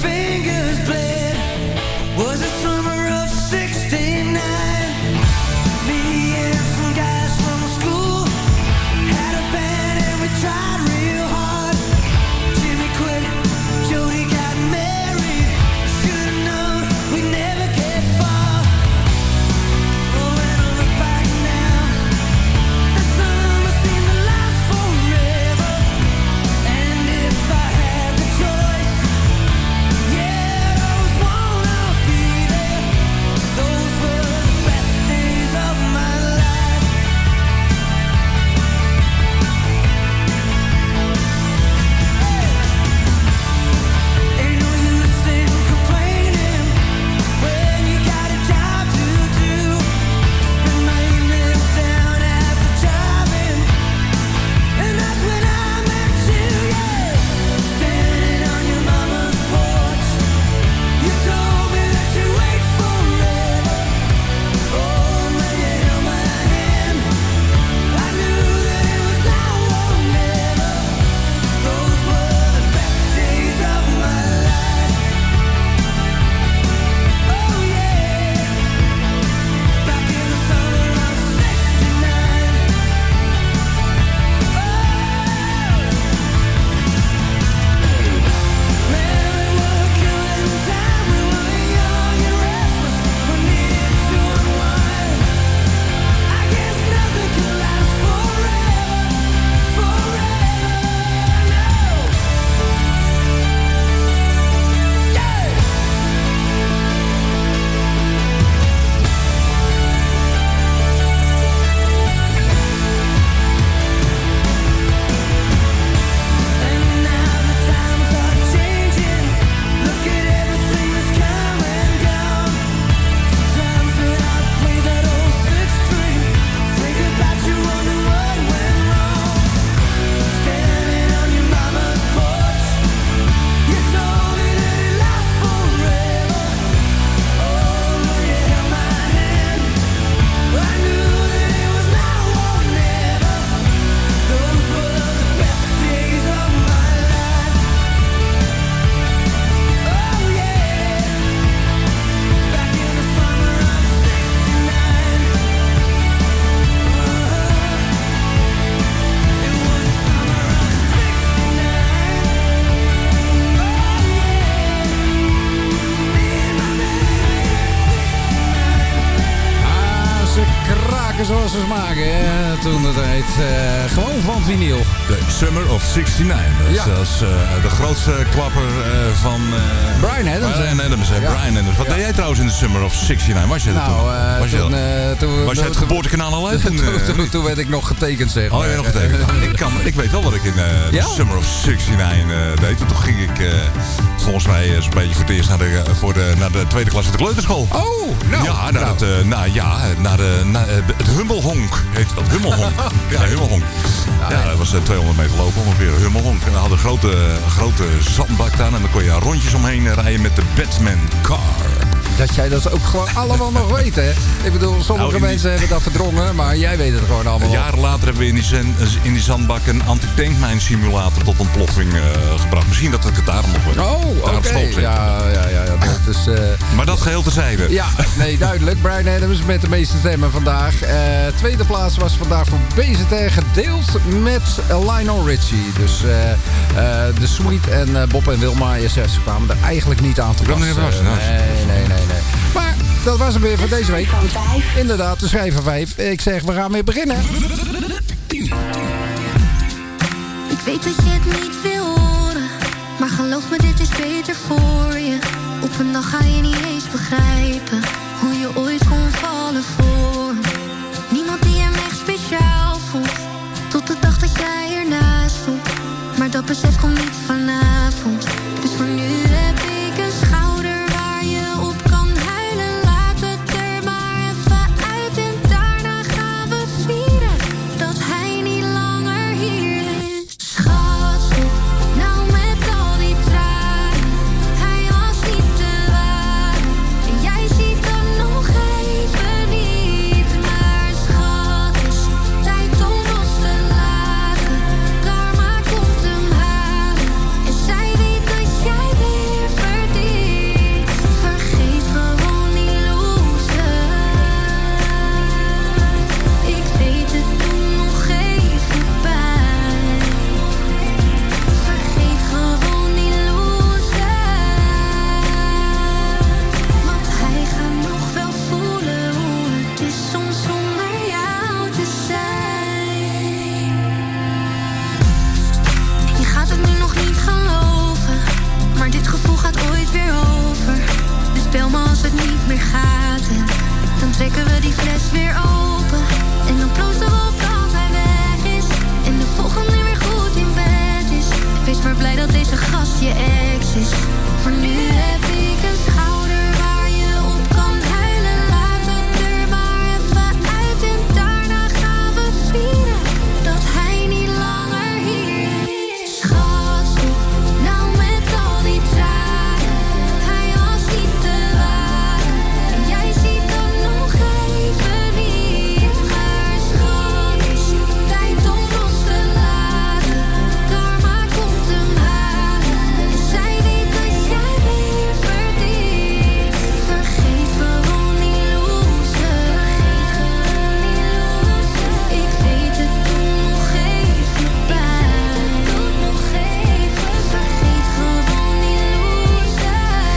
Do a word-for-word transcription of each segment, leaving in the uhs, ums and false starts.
zoals ze maken, hè, toen het heet. Uh, gewoon van vinyl. De Summer of zestignegentig. Dat ja. is uh, de grootste klapper uh, van... Uh, Brian Adams. Brian Adams, hè. Ja. Brian Adams. Wat ja. deed jij trouwens in de Summer of zestignegentig? Was je er nou, toen? Uh, was je, toen, uh, toen, was je het geboortekanaal al uit? Toen, toen, toen, toen werd ik nog getekend, zeg maar. Oh, je nog getekend? Nou, ik, kan, ik weet wel wat ik in uh, de ja? Summer of zestignegentig uh, deed. Toen ging ik uh, volgens mij uh, zo'n beetje voor het eerst naar de, voor de, naar de tweede klas in de kleuterschool. Oh, nou. Ja, naar, nou. Het, uh, nou, ja, naar, de, naar uh, het Hummelhonk. Heet dat? Hummelhonk. Ja, Hummelhonk. Ja, dat was uh, tweehonderd meter lopen ongeveer. Hummelhonk. En we hadden een grote, grote zandbak daar. En dan kon je rondjes omheen rijden met de Batman car. Dat jij dat ook gewoon allemaal nog weet, hè? Ik bedoel, sommige nou, die... mensen hebben dat verdrongen, maar jij weet het gewoon allemaal. Jaren later hebben we in die, zen, in die zandbak een anti-tankmijn simulator tot ontploffing uh, gebracht. Misschien dat ik het daarom nog weet. Oh, oké. Okay. Ja, ja, ja, ja. Dat is, uh... Maar dat geheel terzijde. Ja, nee, duidelijk. Brian Adams met de meeste stemmen vandaag. Uh, tweede plaats was vandaag voor B Z T gedeeld met Lionel Richie. Dus uh, uh, de Sweet en uh, Bob en Wilma I S S kwamen er eigenlijk niet aan te passen. Uh, nee, nee, nee, nee. Maar dat was hem weer voor deze week. Inderdaad, de schrijver vijf. Ik zeg, we gaan weer beginnen. Ik weet dat je het niet wil horen, maar geloof me, dit is beter voor je. Op een dag ga je niet eens begrijpen hoe je ooit kon vallen voor me. Niemand die hem echt speciaal vond, tot de dag dat jij ernaast stond. Maar dat besef komt niet vanavond. Dus voor nu heb ik een schouder waar je op kan huilen. Laat het er maar even uit en daarna gaan we vieren dat hij niet langer hier is. Schat, nou met al die tranen, hij was niet te waar. En jij ziet meer gaat. En dan trekken we die fles weer open. En dan proosten we op dat hij weg is. En de volgende weer goed in bed is. Wees maar blij dat deze gast je ex is. Voor nu heb ik een schouder waar je op kan huilen. Laat het er maar even uit. En daarna gaan we vieren dat hij niet langer hier is. Schat, stop nou met al die tranen. Hij was niet te waren. En jij ziet dat nog even niet. Maar schat, is tijd om los te laten. Karma komt hem halen. En zij weet dat jij weer verdient. Vergeet gewoon die loser. Ik weet het, doe nog even pijn. Doe nog even. Vergeet gewoon die loser.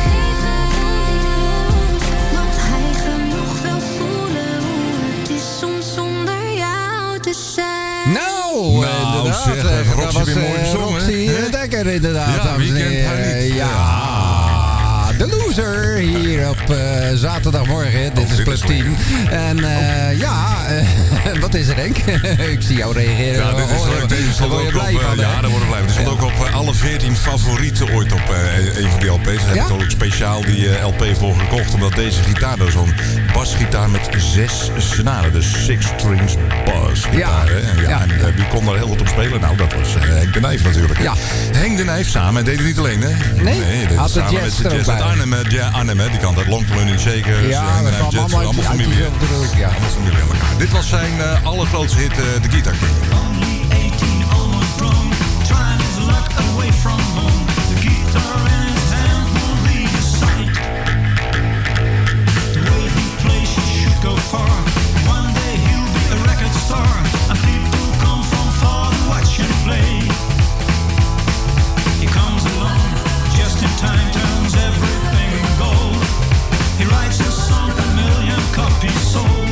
Want hij genoeg wil voelen hoe het is soms zonder jou te zijn. Nou, Nou, inderdaad. zeg, eh, heeft dat Roxy was weer mooi eh, gezongen, Roxy hè? Dekker, inderdaad. Ja, dames en wie kent haar heren. niet? Ja, de loser hier op eh, zaterdagmorgen. Dit Oh, is dit Club is tien. En eh, ja, eh, wat is er, Henk? Ik zie jou reageren. Ja, dit is Oh, leuk. Deze daar stond word je ook op, blij eh, van, hè? ja, daar worden we blij van. Er stond Ja. ook op eh, alle veertien favorieten ooit op eh, een van die L P's. Daar heb Ja? ik ook speciaal die eh, L P voor gekocht. Omdat deze gitaar, dat is zo'n basgitaar met zes snaren. Dus six strings basgitaar. Ja. Hè? Ja, Ja. En eh, wie kon daar heel goed op spelen? Nou, dat was eh, Henk de Nijf natuurlijk. Hè? Ja. Henk de Nijf samen. En deed het niet alleen, hè? Nee? hij deed Had het de samen jazz met er de ook jazz uit bij? Arnhem. hè? Ja, Arnhem, hè? Die kant uit Long Running Shakers. Ja, Henk de dat Nijf kwam Jazz, allemaal uit- allemaal uit familie. diezelfde hoek, ja. Allemaal familie aan elkaar. Dit was zijn uh, allergrootste hit, uh, The Guitar King. Only eighteen, almost grown, trying his luck away from home. The guitar in his hand won't leave his sight. The way he plays, he should go far. One day he'll be a record star, and people come from far to watch him play. He comes along just in time, turns everything gold. He writes a song, a million copies sold.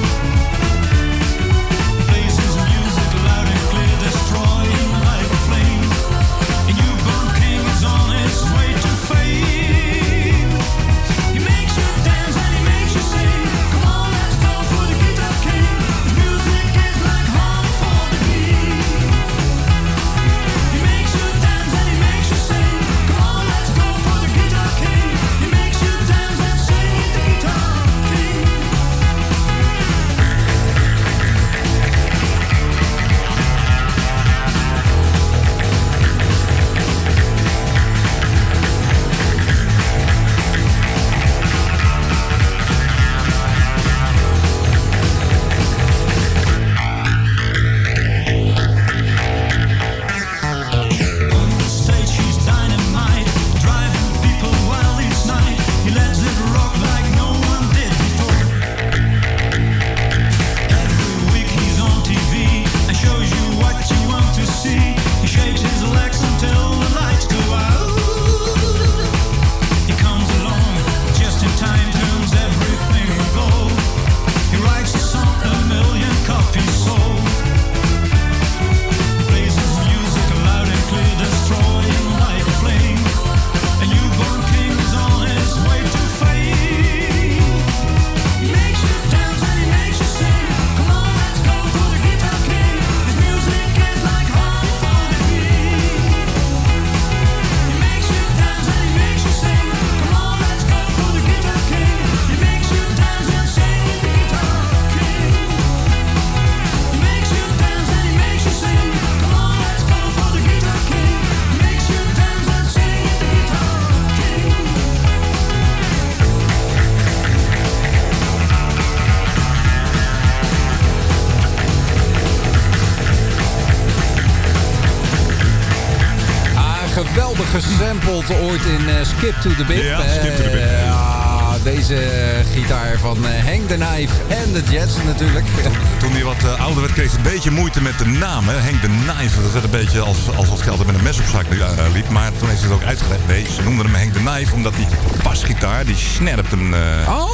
Plays his music loud and clear, destroying like a flame. A newborn king is on his way to fame. He makes you dance and he makes you sing. Come on, let's go for the Guitar King. His music is like honey for the bee. He makes you dance and he makes you sing. Come on, let's go for the Guitar King. He makes you dance and sing. He's the Guitar King. On the stage he's dynamite, driving people wild each night. He lets it rock like no one did before. Every week he's on T V and shows you what you want to see. He shakes his legs until the lights go out. He comes along just in time, turns everything gold. He writes a song, a million copies sold. Plays his music loud and clear, destroying like a flame. A newborn king is on his way to fame. He makes you dance and he makes you sing. Come on, let's go for the Guitar King. His music is like honey for the bee. He makes you dance and he makes you sing. Come on, let's go for the Guitar King. He makes you dance and sing. He's the Guitar King. He makes you dance and he makes you sing. Come on, let's go for the Guitar King. He makes you dance and sing. He's the Guitar King. Ah, geweldig gesampled ooit in eh, Skip to the Bip. Ja, Skip to the Bip. Eh, ja, deze gitaar van eh, Henk de Nijf en de Jets natuurlijk. Toen hij wat uh, ouder werd, kreeg hij een beetje moeite met de naam. Hè? Henk de Knife. Dat werd een beetje als, als als geld met een mes op zak uh, liep. Maar toen heeft hij het ook uitgelegd. Nee, ze noemden hem Henk de Knife omdat die basgitaar, die snerpt een... Uh, Oh,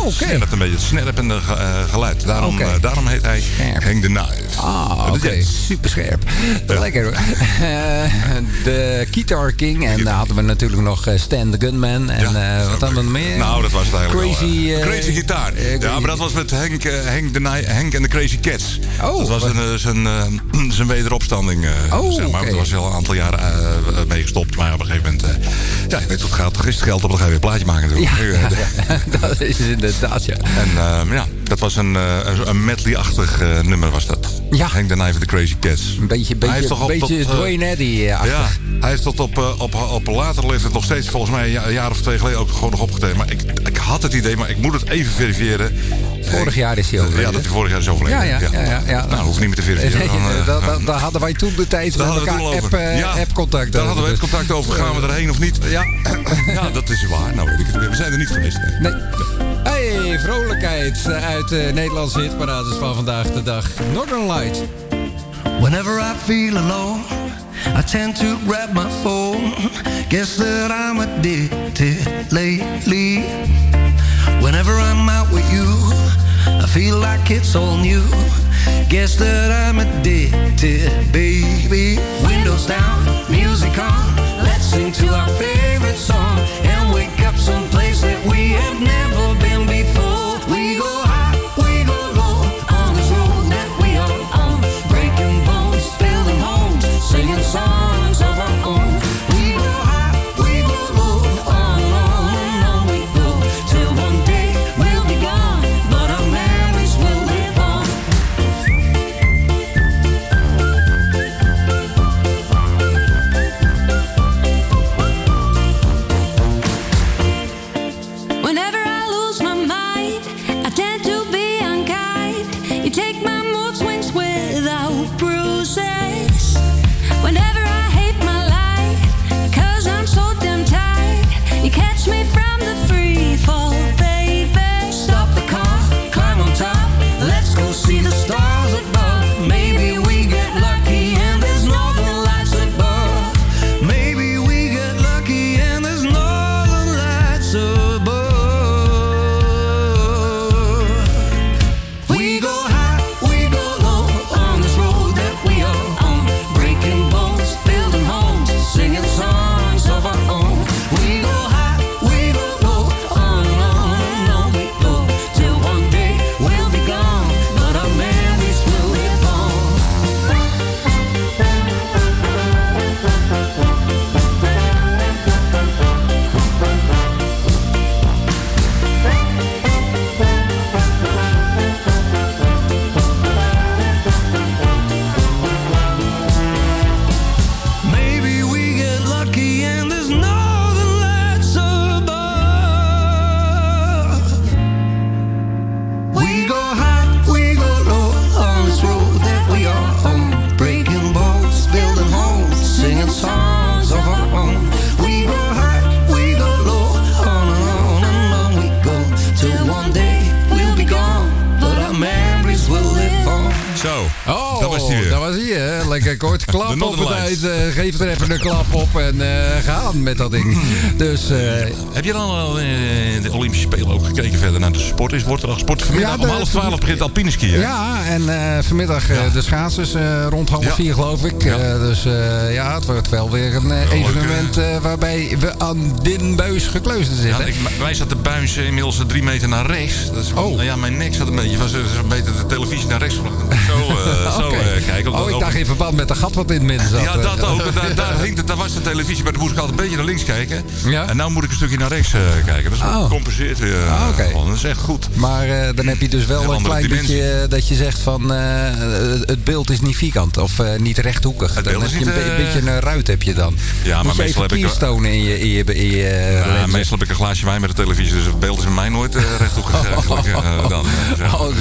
oké. Snerp, een beetje het snerpende uh, geluid. Daarom, Okay. uh, daarom heet hij Scherp. Hang the Knife. Ah, oké. Okay. Super scherp. Ja. Lekker hoor. Uh, de Guitar King. En daar hadden we natuurlijk nog uh, Stan the Gunman. En ja, uh, wat hadden we meer? Nou, dat was het eigenlijk Crazy, wel. Uh, uh, crazy Guitar. Uh, crazy. Ja, maar dat was met Hank, uh, Hank, the Ni- Hank and the Crazy Cats. Oh, dat was een, uh, zijn, uh, zijn wederopstanding. Uh, oh, zeg maar. Okay. Dat was al een aantal jaren uh, mee gestopt. Maar op een gegeven moment... Uh, ja, je weet wat gaat. Er is het geld op, dan ga je weer een plaatje maken. Ja, ja, dat is inderdaad, ja. En uh, ja, dat was een, uh, een medley-achtig uh, nummer was dat. Ja. Hank the Knife and the Crazy Cats. Een beetje, beetje, een beetje tot, Dwayne Eddy-achtig. Ja, hij is tot op, op, op, op later leeftijd nog steeds, volgens mij een jaar of twee geleden ook gewoon nog opgetreden. Maar ik, ik had het idee, maar ik moet het even verifiëren. Vorig jaar is hij overleden. Ja, dat hij vorig jaar is overleden. Ja, ja, ja. ja, ja. Nou, hoef ik niet meer te verifiëren. Nee, dan, uh, daar, daar, daar hadden wij toen de tijd met elkaar app, uh, ja, app-contact daar hadden we het contact over. Gaan we erheen of niet? Ja, ja, dat is waar. Nou weet ik het weer. We zijn er niet geweest. Nee. nee. Hey, vrolijkheid uit de Nederlandse hitparades van vandaag de dag. Northern Light. Whenever I feel alone, I tend to grab my phone. Guess that I'm addicted lately. Whenever I'm out with you, I feel like it's all new. Guess that I'm addicted, baby. Windows down, music on. Let's sing to our favorite song and wake up someplace that we have never been before. We go high, we go low on this road that we are on. Breaking bones, building homes, singing songs of our own. We go high, we go low, on and on and on we go. Till one day we'll be gone, but our memories will live on. Whenever I lose my mind, I tend to be unkind. You take my mood swings without bruises. Whenever I hate my life, cause I'm so damn tired. You catch me from the free fall, baby. Stop the car, climb on top. Let's go see the stars above. Maybe we get lucky and there's northern lights above. Maybe we get lucky and there's northern lights above. We go high, we go low on this road that we are on. Breaking bones, building homes, singing songs of our own. We go high, we go low, on and on and on we go. Till one day we'll be gone, but our memories will live on. Maybe we get lucky and there's northern lights above. We go high, we go low on this road that we are on. Breaking bones, building homes, singing songs of our own. We go high, we go low, on and on and on we go. Till one day we'll be gone, but our memories will live on. Zo, Oh, dat was hij weer. Dat was hij, hè? Lekker kort. Klap De op het Northern uit. Uh, geef er even een klap op en uh, gaan met dat ding. Dus, uh, Heb je dan al uh, de Olympische Spelen ook gekeken verder naar de sport? Is wordt er al gesport vanmiddag? Ja, de- om half twaalf begint alpine skiën. ja, en uh, vanmiddag uh, Ja. de schaatsers uh, rond half Ja. vier, geloof ik. Ja. Uh, dus uh, ja, het wordt wel weer een uh, leuk, evenement uh, waarbij we aan den buis gekleusd zitten. Ja, ik, wij zat de buis inmiddels drie meter naar rechts. Dat is, Oh. Ja, mijn nek zat een beetje, was, was een beetje de televisie naar rechts. Zo, uh, zo Oké. uh, kijken. Oh, ik dacht in verband met de gat wat in het midden zat. Ja, dat ook. Daar, daar, hing het, daar was de televisie, maar dan moest ik altijd een beetje naar links kijken. Ja? En nu moet ik een stukje naar rechts uh, kijken. Dat is Oh. gecompenseerd weer. Uh, Ah, oké. gewoon. Dat is echt goed. Maar uh, dan heb je dus wel Heel een andere klein dimensie. beetje uh, dat je zegt van uh, het beeld is niet vierkant of uh, niet rechthoekig. Het Dan beeld heb is je een, niet, be- uh, een beetje een ruit heb je dan. Ja, maar Moet je meestal even heb ik- keerstonen in je, in je, in je uh, Ja, lenzen. meestal heb ik een glaasje wijn met de televisie, dus het beeld is bij mij nooit uh, rechthoekig. eigenlijk, uh, dan, uh, zo. Oh, dus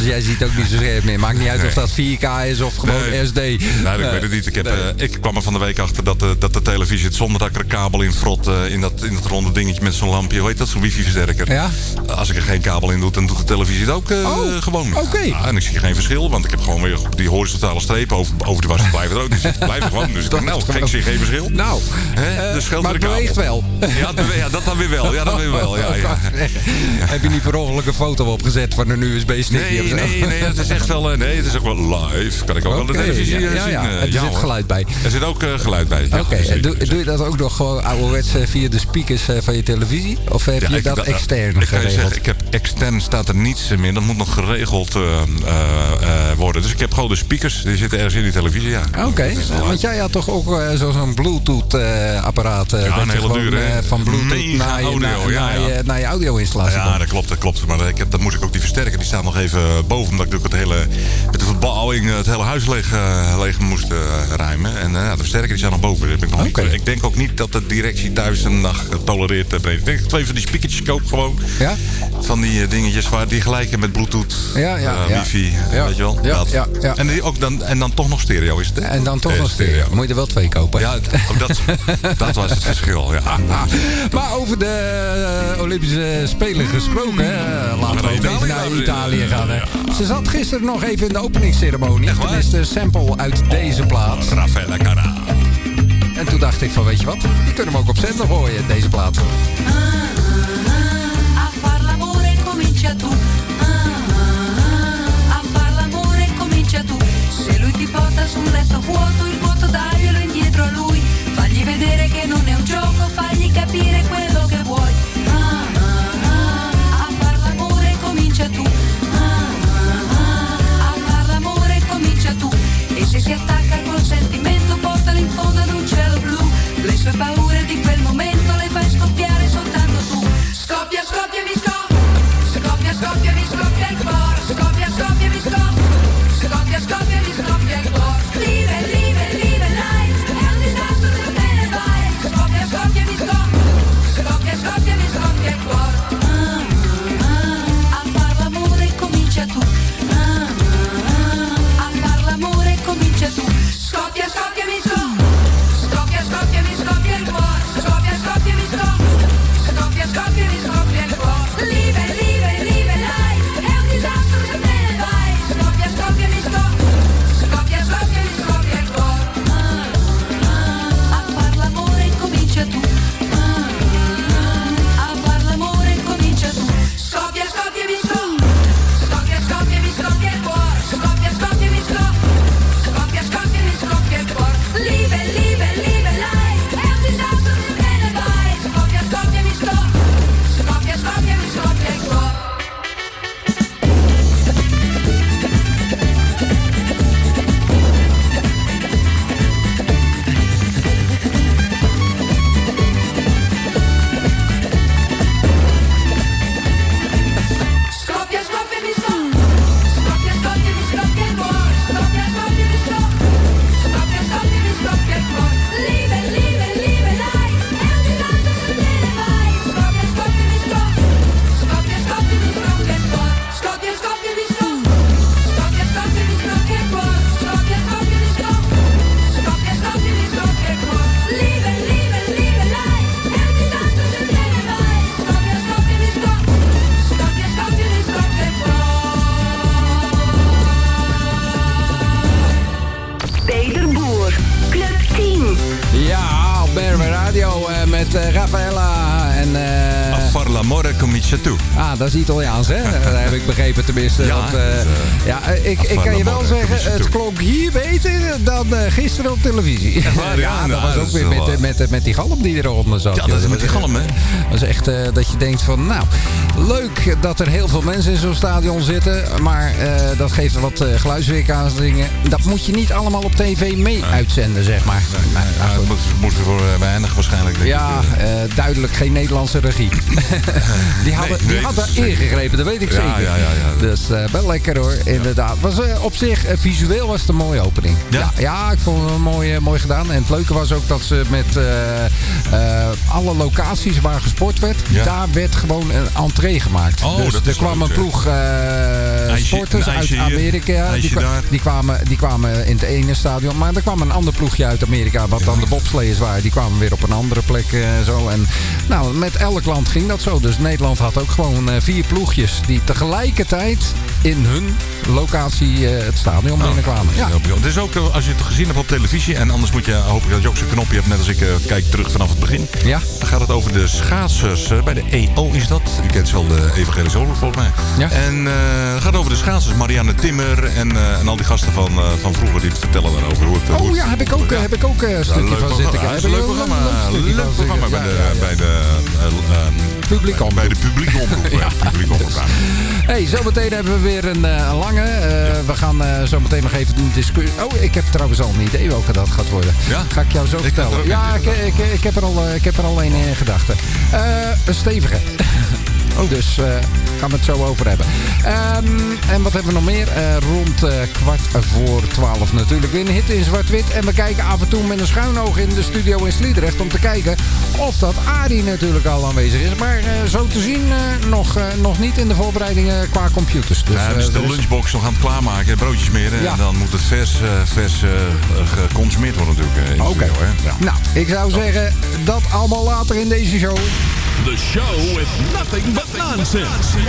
jij ziet ook niet zo scherp meer. Maakt niet uit Nee. of dat vier K is of gewoon Nee. S D. Nee, ik weet het niet. Ik, heb, Nee. eh, ik kwam er van de week achter dat, de- dat de televisie het zonder dat ik er een kabel in frot, eh, in, dat, in dat ronde dingetje met zo'n lampje, hoe heet dat, zo'n wifi-versterker. Ja? Als ik er geen kabel in doe, dan doet de televisie het ook eh, Oh, gewoon. oké. Ja, en ik zie geen verschil, want ik heb gewoon weer die horizontale strepen over, over de was blijven er ook niet zitten. Blijven gewoon. Dus ik dacht, nou, ik zie geen verschil. Nou, Hè? eh, Dus scheelt maar er het de kabel. beweegt wel. Ja, het bewe- ja, dat dan weer wel. Ja, dat weer wel. Ja, ja. Heb je niet per ongeluk een foto opgezet van een U S B-stickje Nee, of zo? nee, nee, het is echt wel, eh, nee, het is ook wel live. Kan ik ook wel de Oké, televisie ja, eh, ja, zien. ja. eh, En er ja, zit hoor. geluid bij. Er zit ook eh, geluid bij. Ja, Oké, zeker, en doe, zeker. doe je dat ook nog gewoon ouderwets eh, via de speakers eh, van je televisie? Of heb Ja, je ik- dat dat- extern Ik kan je geregeld? zeggen, ik heb extern staat er niets meer. Dat moet nog geregeld eh, eh, eh, worden. Dus ik heb gewoon de speakers. Die zitten ergens in die televisie, ja. Oké, Dat is wel want uit. jij had toch ook eh, zo- zo'n Bluetooth-apparaat? Ja, een hele dure, hè? van Bluetooth Mega naar je, audio, naar, ja, naar ja. je, naar je audio-installatie. Ja, dat klopt, dat klopt. Maar ik heb, dan moest ik ook die versterker. Die staat nog even boven. Omdat ik natuurlijk het hele, met de verbouwing het hele huis leeg, eh, leeg moest eh, ruimen. En eh, ja, de versterker die staat nog boven. Dat heb ik, nog Oké. niet, ik denk ook niet dat de directie thuis een dag tolereert. eh, Ik denk dat ik twee van die speakertjes koop gewoon. Ja? Van die eh, dingetjes waar die gelijken met Bluetooth, Ja, ja, eh, ja. wifi, Ja. weet je wel. Ja, dat. ja, ja. En, die ook dan, en dan toch nog stereo is het, hè? En dan toch Eh, nog stereo. Moet je er wel twee kopen. Ja, ook dat, dat was het verschil, ja. Ah, maar over de eh, Olympische Spelen gesproken, hè, laten we ook Italië, even naar dames en Italië heren. gaan. Hè. Ze zat gisteren nog even in de openingsceremonie. Echt waar? Toen is de sample uit deze plaat. Raffaella Carrà. En toen dacht ik van, weet je wat? Die kunnen we ook op zender gooien, deze plaat. A far l'amore comincia tu. Ah, ah, ah. A far l'amore comincia tu. Se lui ti porta su un letto vuoto, il vuoto daglielo indietro a lui. Fagli vedere che non è un gioco, fagli capire quello che vuoi. Ah, ah, ah. A far l'amore comincia tu. Ah, ah, ah. A far l'amore comincia tu. E se si attacca col sentimento, portalo in fondo ad un cielo blu. Le sue paure di quel momento le fai scoppiare soltanto tu. Scoppia, scoppia, mi scoppia. Scoppia, scoppia, mi scoppia il cuore. Scoppia, scoppia, mi scoppia. Scoppia, scoppia, mi scoppia il cuore. Live, live, live life. È un disastro se te ne vai. Scoppia, scoppia, mi scoppia. Scoppia, scoppia, mi scoppia il cuore. Ah, ah, a far l'amore comincia tu. Ah, ah, a far l'amore comincia tu. Scoppia, scoppia, mi scoppia. Scoppia, scoppia, mi scoppia il cuore. Scoppia, scoppia, mi scoppia. Scoppia, scoppia, mi scoppia il cuore. Live, live, live life. È un disastro se te ne vai. Scoppia, scoppia, mi scoppia. Scoppia, scoppia, mi scoppia il cuore. Ah, ah, a far l'amore comincia tu. Ah, ah, a far l'amore comincia tu. Scoppia, scoppia, mi scoppia. Scoppia, scoppia, mi scoppia il cuore. Scoppia, scoppia, mi scoppia. Scoppia, scoppia, mi scoppia il cuore. Live, live, live life. È un disastro se te ne vai. Scoppia, scoppia, mi scoppia. Scoppia, scoppia, mi scoppia il cuore. Scoppia, scoppia, mi scoppia. Scoppia, scoppia, mi scoppia il cuore. Scoppia, scoppia, mi scoppia. Scoppia, scoppia, mi scoppia il cuore. Live, live, live life. È un disastro se te ne vai. Scoppia, scoppia, mi scoppia. Scoppia, scoppia, mi scoppia il cuore. Scoppia, scoppia, mi scoppia. Scoppia, scoppia, mi scoppia il cuore. Scoppia, scoppia, mi scoppia. Scoppia, scoppia, mi scoppia il cuore. Live, live, live life. È un disastro se te ne vai. Scoppia, scoppia, mi scoppia. Scoppia, scoppia, mi scoppia il cuore. Peter Boer, Club tien. Ja, op B R M Radio eh, met eh, Raffaella en... eh, A far l'amore comincia tu. Ah, dat is Italiaans, hè? Dat heb ik begrepen tenminste. Ja, want, eh, dus, eh, ja, eh, ik, ik kan je wel zeggen, het klonk hier beter dan eh, gisteren op televisie. Echt waar, ja, dat nou, was dat ook is weer wel met, waar. met, met, met die galm die eronder zat. Ja, joh. dat is met die was, galm, hè? Dat is echt eh, dat je denkt van, nou, leuk dat er heel veel mensen in zo'n stadion zitten. Maar eh, dat geeft wat uh, geluidsweerkaatsingen. Dat moet je niet allemaal op tv mee uitzenden, zeg maar. Maar, Ja, nou, dat goed. moet- moeten we voor eh, weinig waarschijnlijk. denk Ja, ik. eh, duidelijk geen Nederlandse regie. die hadden, nee, die hadden dat is zeker. ingegrepen, dat weet ik Ja, zeker. ja, ja, ja. Dus eh, wel lekker hoor, inderdaad. Was, eh, op zich, eh, visueel was het een mooie opening. Ja? Ja, ja, ik vond het mooi, eh, mooi gedaan. En het leuke was ook dat ze met eh, eh, alle locaties waar gesport werd, Ja. daar werd gewoon een entree gemaakt. Oh, dus dat er is kwam leuk, een hè? ploeg eh, IJsje- sport supporters Een uit ijsje hier, Amerika. ijsje Die, kwa- daar. die, kwamen, die kwamen in het ene stadion. Maar er kwam een ander ploegje uit Amerika. Wat dan de bobsleiers waren. Die kwamen weer op een andere plek. Uh, zo. En, nou, met elk land ging dat zo. Dus Nederland had ook gewoon uh, vier ploegjes. Die tegelijkertijd in hun locatie uh, het stadion binnenkwamen. Ja. Het is ook, uh, als je het gezien hebt op televisie... en anders moet je, hoop ik dat je ook zo'n knopje hebt... net als ik uh, kijk terug vanaf het begin. Ja. Dan gaat het over de schaatsers. Uh, bij de E O is dat. U kent wel de Evangelische Oorlog volgens mij. Ja. En uh, het gaat over de schaatsers. Marianne Timmer en, uh, en al die gasten van, uh, van vroeger... die het vertellen daarover. Hoe het, Oh hoe het, ja, heb ik ook, ja. heb ik ook een stukje leuk van zitten programma. kijken. Ja, is een leuk programma. Leuk programma bij de, bij de uh, publieke omroep. Bij de publieke omroep. Ja. Ja. Publieke omroep. Hey, zometeen hebben we weer een, uh, een lange. Uh, we gaan uh, zometeen nog even een discussie. Oh, ik heb trouwens al een idee welke dat gaat worden. Ja? Ga ik jou zo Ik vertellen. had er ook Ja, een ik, ik, ik, heb er al, uh, ik heb er al een in gedachten. Uh, een stevige. Oh, dus uh, gaan we het zo over hebben. Um, en wat hebben we nog meer? Uh, rond uh, kwart voor twaalf natuurlijk weer een hit in zwart-wit. En we kijken af en toe met een schuin oog in de studio in Sliedrecht... om te kijken of dat Arie natuurlijk al aanwezig is. Maar uh, zo te zien uh, nog, uh, nog niet in de voorbereidingen qua computers. Dus, ja, dus uh, de dus- lunchbox nog aan het klaarmaken, broodjes smeren. Ja. En dan moet het vers, uh, vers uh, geconsumeerd worden natuurlijk. uh, in de Oké. studio, hè. Ja. Nou, ik zou zeggen dat allemaal later in deze show. The show with nothing but nonsense.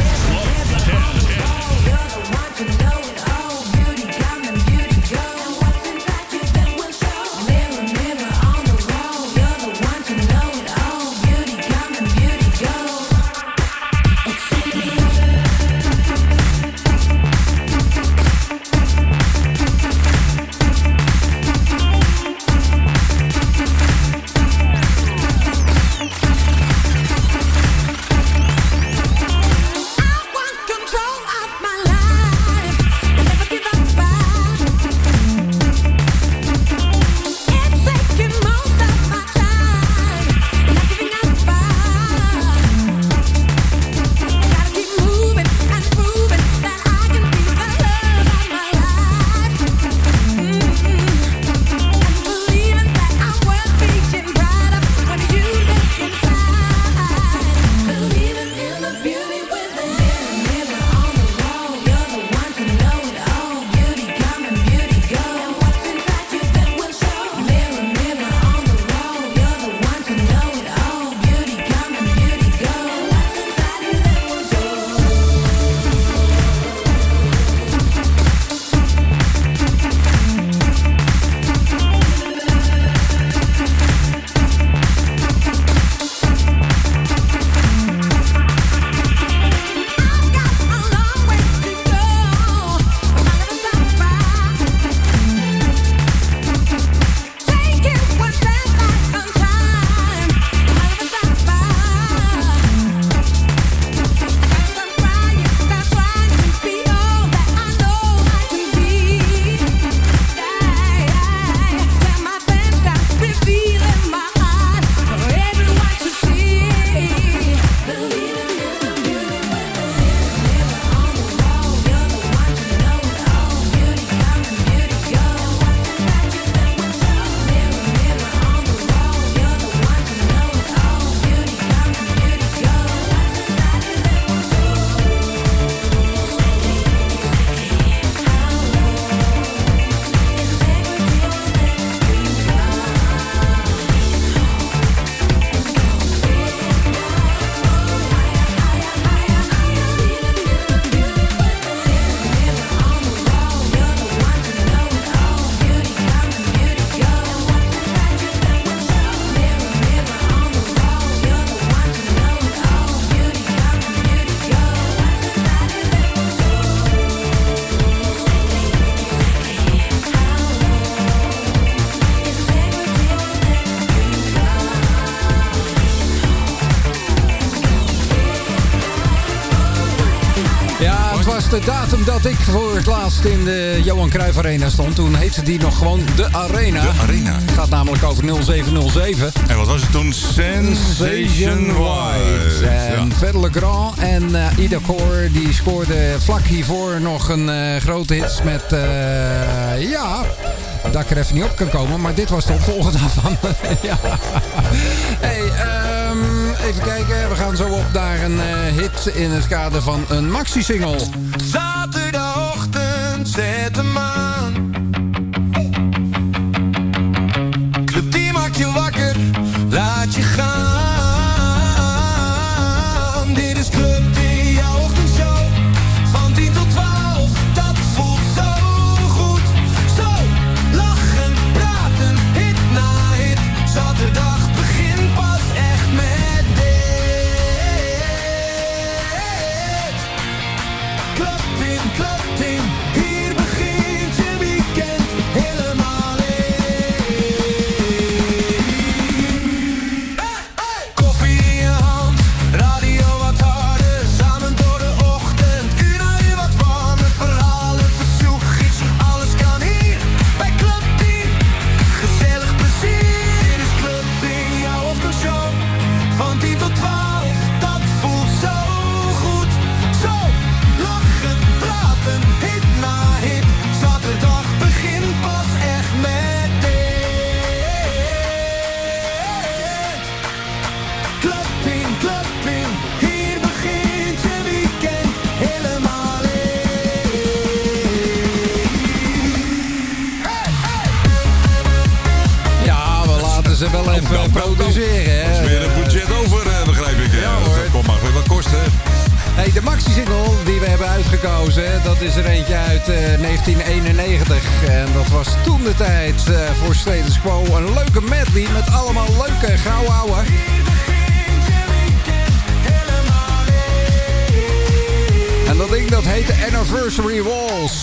De datum dat ik voor het laatst in de Johan Cruijff Arena stond. Toen heette die nog gewoon de Arena. De Arena. Het gaat namelijk over nul zeven nul zeven. En wat was het toen? Sensation White. En Ja. Verle Grand en uh, Ida Cor die scoorde vlak hiervoor nog een uh, grote hit met... Uh, ja, dat ik er even niet op kan komen. Maar dit was de opvolger daarvan. Ja. Hey, um, even kijken. We gaan zo op naar een uh, hit in het kader van een maxi-single. Zaterdag Clubteam, clubteam, hier begint je weekend helemaal in. Hey, hey. Koffie in je hand, radio wat harder, samen door de ochtend. Uur na uur wat warmer, verhalen, verzoek, iets, alles kan hier bij Clubteam. Gezellig plezier, dit is Clubteam, jouw ochtendshow. Van tien tot twaalf, dat voelt zo goed. Zo, lachen, praten, hit na hit. Zaterdag begint pas echt met dit. Clubteam, Clubteam, hier begint je weekend helemaal in. Hey, hey. Ja, we laten ze wel even produceren, hè. Er is weer een budget over, eh, begrijp ik. Ja, hoor. Dat komt maar weer wat kosten. Hey, de maxi-single die we hebben uitgekozen, dat is er eentje uit eh, negentien eenennegentig. En dat was toen de tijd eh, voor Status Quo een leuke medley met allemaal leuke gouden ouwe. En dat ding dat heette Anniversary Walls.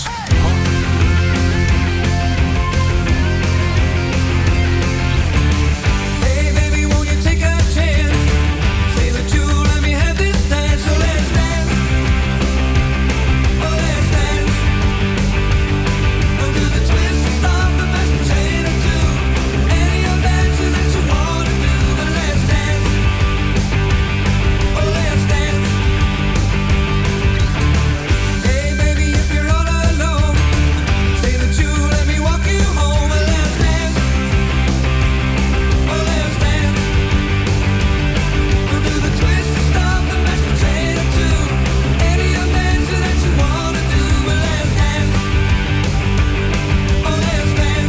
Hey baby, won't you take a chance? Say that you let me have this dance, so let's dance. Oh, let's dance. We'll do the twist and stop the best potato too. Any of dancing that you wanna do, but let's dance. Oh, let's dance. Hey baby, if you're all alone, say that you let me walk you home, and let's dance. Oh, let's dance. We'll do the twist and stop the mashed potato too. Any of dancing that you wanna do, but let's dance. Oh, let's dance.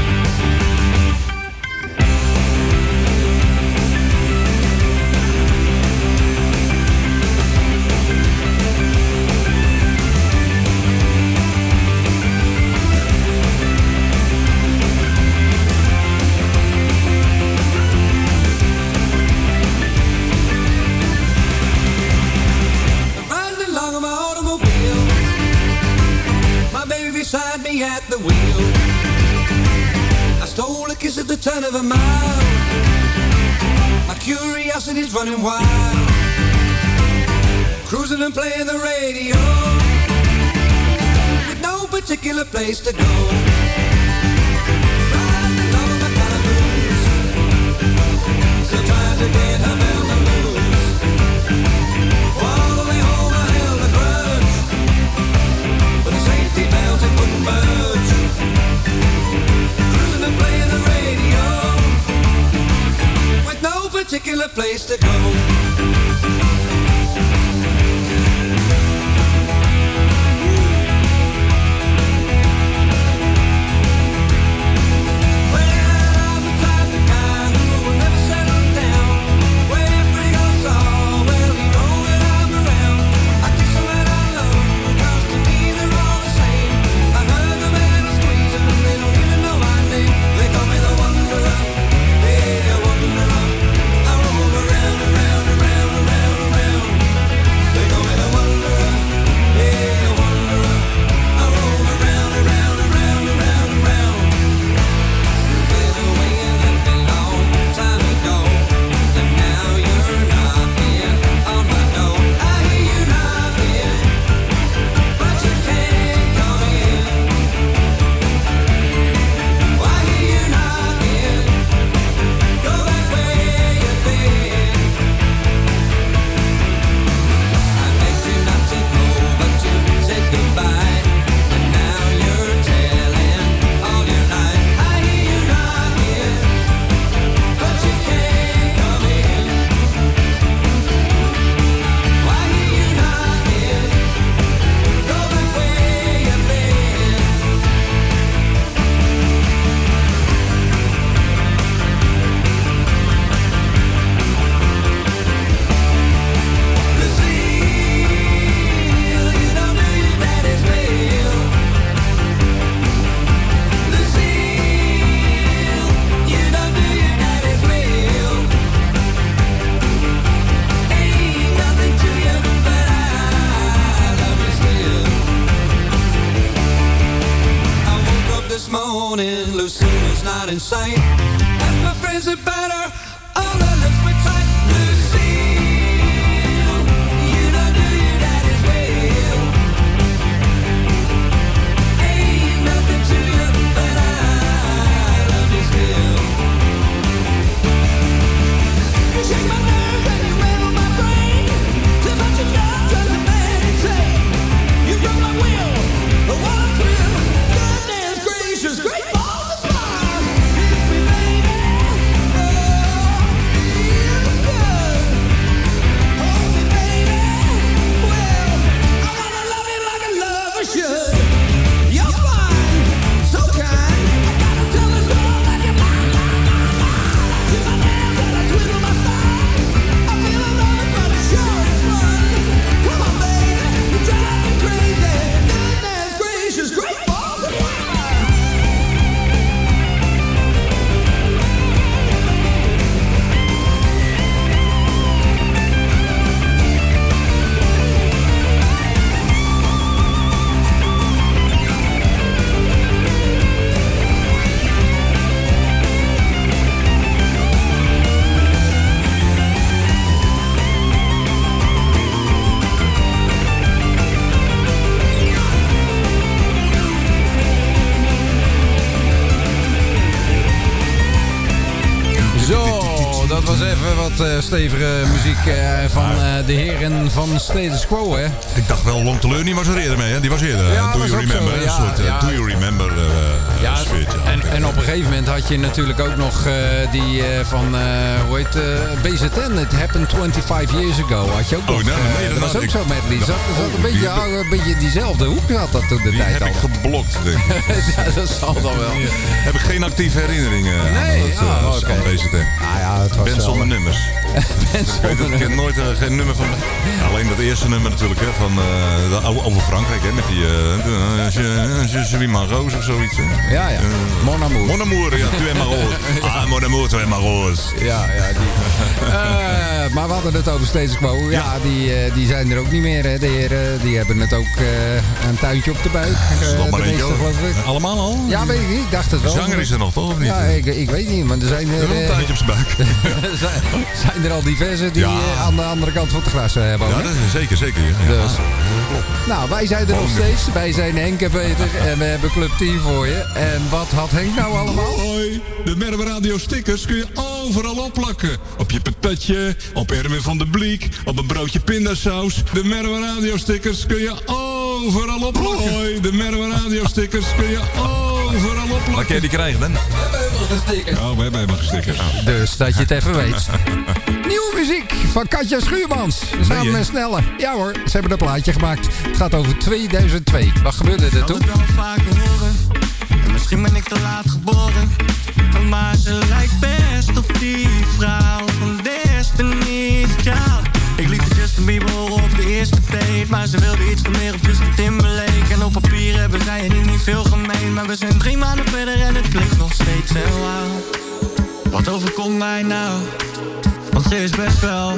Riding along in my automobile, my baby beside me at the wheel. I stole a kiss at the turn of a mile. My curiosity's running wild. Cruising and playing the radio, with no particular place to go. Riding along in my Calaboose, still trying to get her mountain blues. All the way home I held a grudge, but the safety belt it wouldn't budge. Cruising and playing the radio, with no particular place to go. Around Lucine's not in sight. As my friends are better, all the lips were tight. Lucille, you don't do your daddy's will. Ain't nothing to you, but I love you still. You shake my nerves and you rattle my brain. Too much you got, just a man insane. You broke my will, the one thrill. Goodness gracious, great balls of fire. Kiss me, baby. Oh, feels good. Hold me, baby. Well, I wanna love you like a lover should. You're fine, so kind. I gotta tell this girl that you're mine, mine, mine, mine. Keep my nails and I twiddle my thumbs. I feel alone, but it sure is fun. Come on, baby, you drive me crazy. Goodness gracious, great balls of fire. Zo, dat was even wat uh, stevige muziek uh, van uh, de heren van Status Quo, hè? Ik dacht wel Long Teleur, die was er eerder mee, hè? Die was eerder. Ja, Do was You ook Remember? zo, Een ja, soort uh, ja. Do You Remember uh, Ja, sfeertje. en, en op een gegeven moment had je natuurlijk ook nog uh, die uh, van, uh, hoe heet uh, B Z N, It Happened twenty-five years ago. Had je ook Oh, nog, nee, uh, nee, dat dat was ook ik- zo medley. dat- Zat, zat een, oh, beetje, die- ja, een beetje diezelfde hoek had dat toen de Die tijd heb al. ik geblokt, denk ik. Ja, dat zal dan wel. Heb ik geen actieve herinneringen aan, Nee, dat, ah, uh, oké. aan B Z N. Ah ja, het was Ben wel- zonder nummers. Ben Ik weet het, ik ken nooit uh, geen nummer van. Alleen dat eerste nummer natuurlijk, hè, van uh, de, over over Frankrijk, hè, met die. Uh, je, je, je, Marose of zoiets. Hè. Ja, ja. Mon amour. Mon amour, ja, tu es ma rose. Ah, mon amour, tu es ma rose. Ja, ja, die. Uh, maar we hadden het over Status Quo. Ja, Ja. Die, uh, die zijn er ook niet meer, hè, de heren. Die hebben het ook uh, een tuintje op de buik. Is er Uh, nog maar de eentje meeste, over? geloof ik. Allemaal al? Ja, weet ik niet. Ik dacht het wel. De zanger is er nog, toch? Of niet? Ja, ik, ik weet niet, maar er zijn er, Een uh, tuintje op zijn buik. zijn, zijn er al diverse die Ja. uh, aan de andere kant van het gras uh, wonen. Ja, dat is zeker, zeker. Ja. Dus. Nou, wij zijn er nog steeds. Wij zijn Henk en Peter en we hebben Club tien voor je. En wat had Henk nou allemaal? Hoi, de Merwe Radio stickers kun je overal opplakken. Op je patatje, op Erwin van de Bliek, op een broodje pindasaus. De Merwe Radio stickers kun je overal opplakken. Hoi, de Merwe Radio stickers kun je overal Waar opplakken. kun je die krijgen dan? Oh, we hebben helemaal stickers. Dus dat je het even weet. Nieuwe muziek van Katja Schuurmans. Samen je? met Snelle. Ja hoor, ze hebben een plaatje gemaakt. Het gaat over tweeduizend twee. Wat gebeurde er Ik toen? kan het wel vaker horen. En misschien ben ik te laat geboren. Maar ze lijkt best op die vrouw van Destiny's Child. Ik liet de Justin Bieber horen op de eerste date. Maar ze wilde iets meer op Justin Timberlake. En op papier hebben zij en niet, niet veel gemeen. Maar we zijn drie maanden verder en het klinkt nog steeds heel wauw. Wat overkomt mij nou? Want ze is best wel...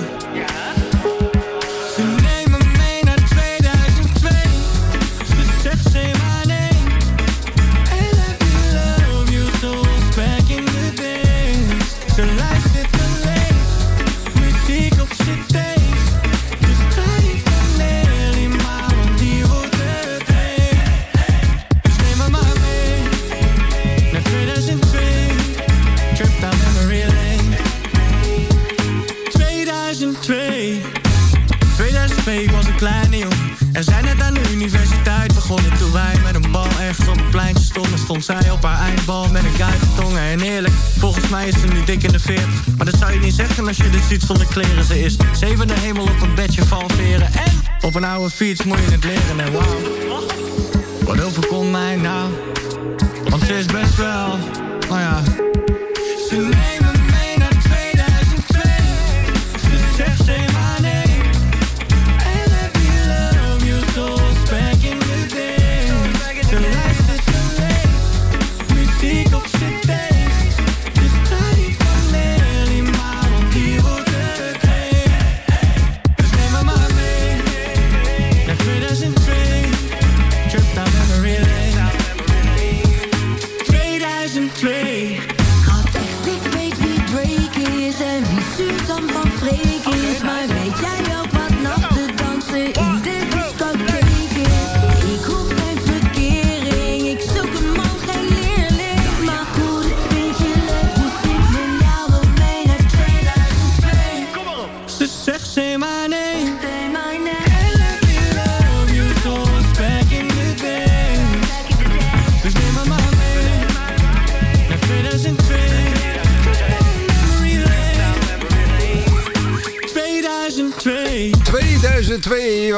Ze neemt me mee naar tweeduizend twee. Ze zegt say my name. I love you, love you, zoals back in the days. Ze luistert alleen muziek op cd's. Dus ga niet van Nelly, maar want die wordt het heen. Dus neem me maar mee naar tweeduizend twee. Trip down memory lane. tweeduizend twee. tweeduizend twee, ik was een kleine jongen. En zij net aan de universiteit begonnen. Toen wij met een bal ergens op een pleintje stonden, stond zij op haar eindbal met een kuitentongen. En eerlijk, volgens mij is ze nu dik in de veertig. Maar dat zou je niet zeggen als je dit ziet zonder kleren. Ze is zevende hemel op een bedje valveren. En op een oude fiets moet je het leren. En wauw, wat overkomt mij nou? Want ze is best wel, nou ja. Ze neemt me mee naar tweeduizend twee. Ze zegt say my name. I love you, love you, zoals back in the days. Ze luistert alleen muziek op cd's. Dus ga niet van Nelly, maar want die wordt het heen. Dus neem me maar mee naar tweeduizend twee.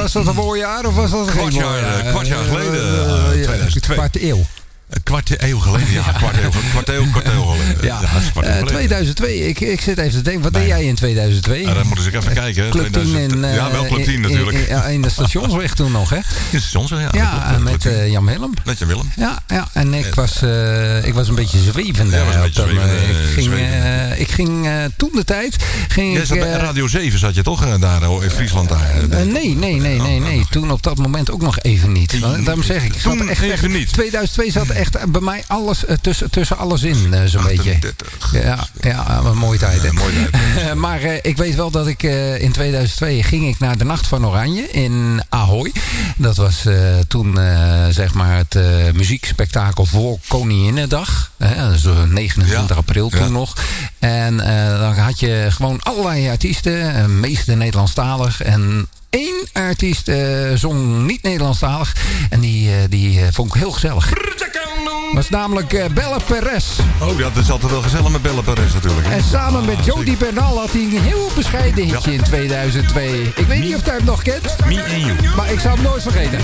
was dat een mooi jaar of was dat een Kwart geen jaar, mooi jaar? eh, kwart jaar geleden, Eh, eh, ja, tweeduizend twee. Kwart eeuw. Een kwart eeuw geleden, ja. Kwart eeuw, kwart eeuw, kwart eeuw geleden. Ja, dat is kwart eeuw Eh, geleden. tweeduizend twee. Ik, ik zit even te denken, wat Nee. deed jij in tweeduizend twee? Ja, dan moeten ze even kijken. hè. Club tien tweeduizend in, ja, wel Club tien in- natuurlijk. In, in, in de stationsweg toen nog, hè? In de stations, ja. Ja, dat klopt, met Club tien. eh, Jan Willem. Met Jan Willem. Ja, ja, en ik was, eh, ik was een beetje zwevende. Ja, was een op beetje dat moment. zwevende, ik ging, zwevende. eh, ik ging eh, toen de tijd... Ging Jij ik, zat bij eh, Radio zeven, zat je toch eh, daar oh, in Friesland? Daar, eh, nee, nee, nee, nee, nee. Toen op dat moment ook nog even niet. Want Daarom zeg ik, ik zat Toen echt, even echt, niet. tweeduizend twee zat echt bij mij alles eh, tussen, tussen alles in, eh, zo'n beetje. achtendertig. Ja, ja, een mooie tijd. Hè? Ja, mooie tijd. maar eh, ik weet wel dat ik eh, in tweeduizend twee ging ik naar de Nacht van Oranje in Ahoy. Dat was eh, toen eh, zeg maar het eh, muziekspektakel voor Koninginnedag. Hè, dat is de negenentwintig Ja. april toen Ja. nog. En eh, dan had je gewoon allerlei artiesten, eh, meeste Nederlandstalig. En één artiest eh, zong niet Nederlandstalig. En die, eh, die eh, vond ik heel gezellig. Dat was namelijk eh, Belle Perez. Oh, ja, dat is altijd wel gezellig met Belle Perez natuurlijk. hè. En samen met Jody Bernal had hij een heel bescheiden hitje Ja. in tweeduizend twee. Ik weet niet of jij hem nog kent, Me and you. maar ik zou hem nooit vergeten.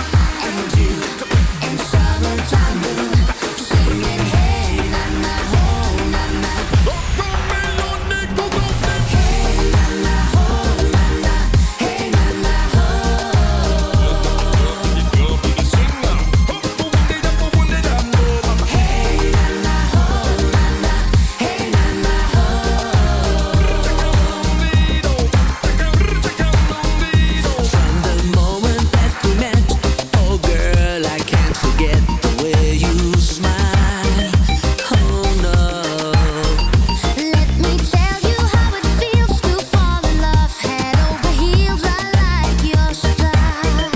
From the moment that we met, oh girl, I can't forget the way you smile. Oh no. Let me tell you how it feels to fall in love. Head over heels, I like your style.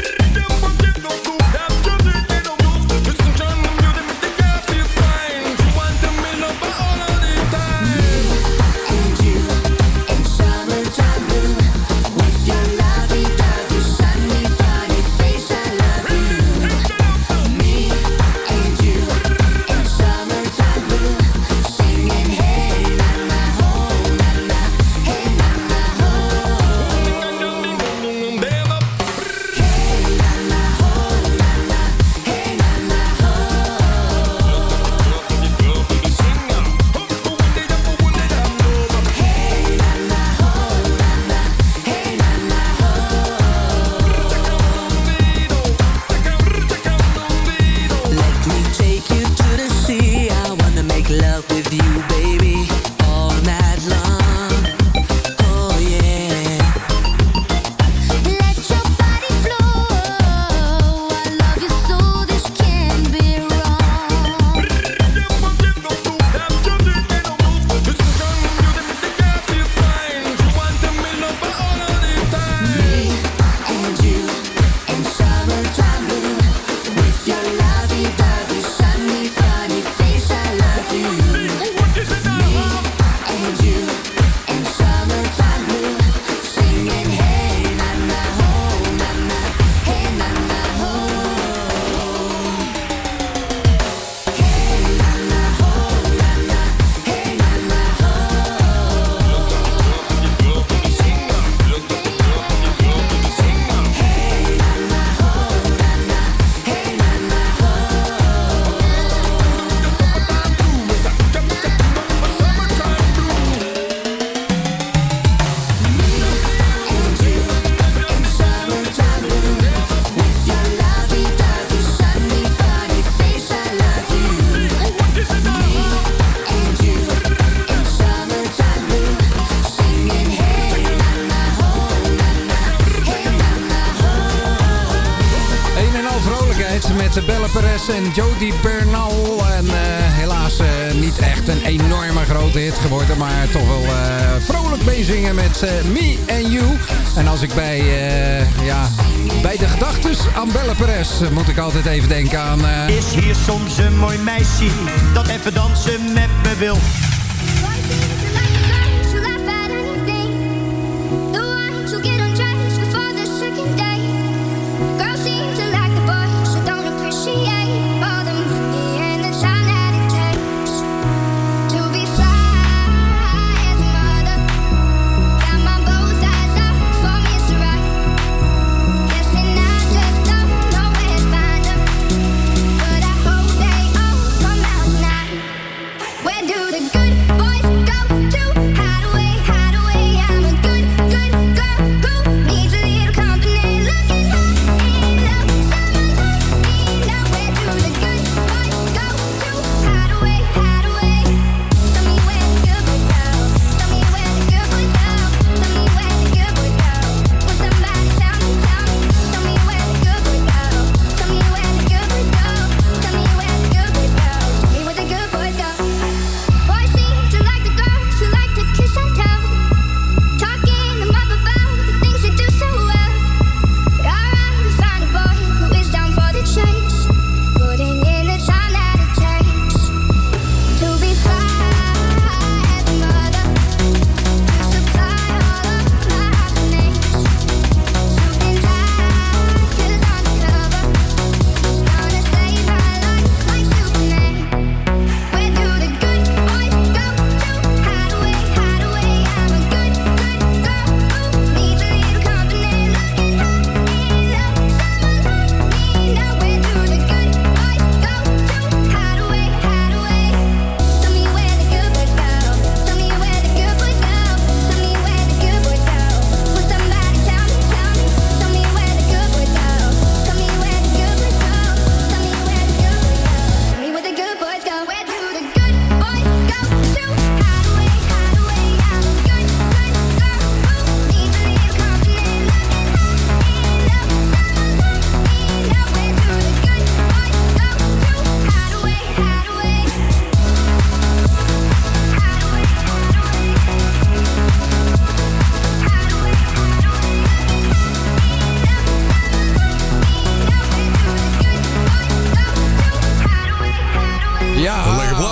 And you in summertime blue, with your lovey-dovey, sunny, funny face, I love you. Me and you in summertime blue, singing hey na na ho, na na, hey na na ho. Hey na na ho, na na, hey na na ho. Hey na na ho, na na, hey na na Let me take you to the sea. I wanna make love with you, baby, all night long. Oh yeah. Let your body flow. I love you so this can't be wrong. Me and you in summertime blue, with your lovey-dovey, sunny, funny face, I love you. Me and you in summertime blue, singing hey na na ho, na na, hey na na ho. Hey na na ho, na na, hey na na and you in summertime blue, with your lovey-dovey, sunny, funny face, I love you. Me and you in summertime blue, singing hey na na ho, na na, hey na na ho. Een en al vrolijkheid met Belle Perez en Jody Bernal. En eh, helaas eh, niet echt een enorme grote hit geworden, maar toch wel eh, vrolijk meezingen met eh, Me and You. En als ik bij, eh, ja, bij de gedachtes aan Belle Perez eh, moet ik altijd even denken aan... eh, Is hier soms een mooi meisje dat even dansen met me wil?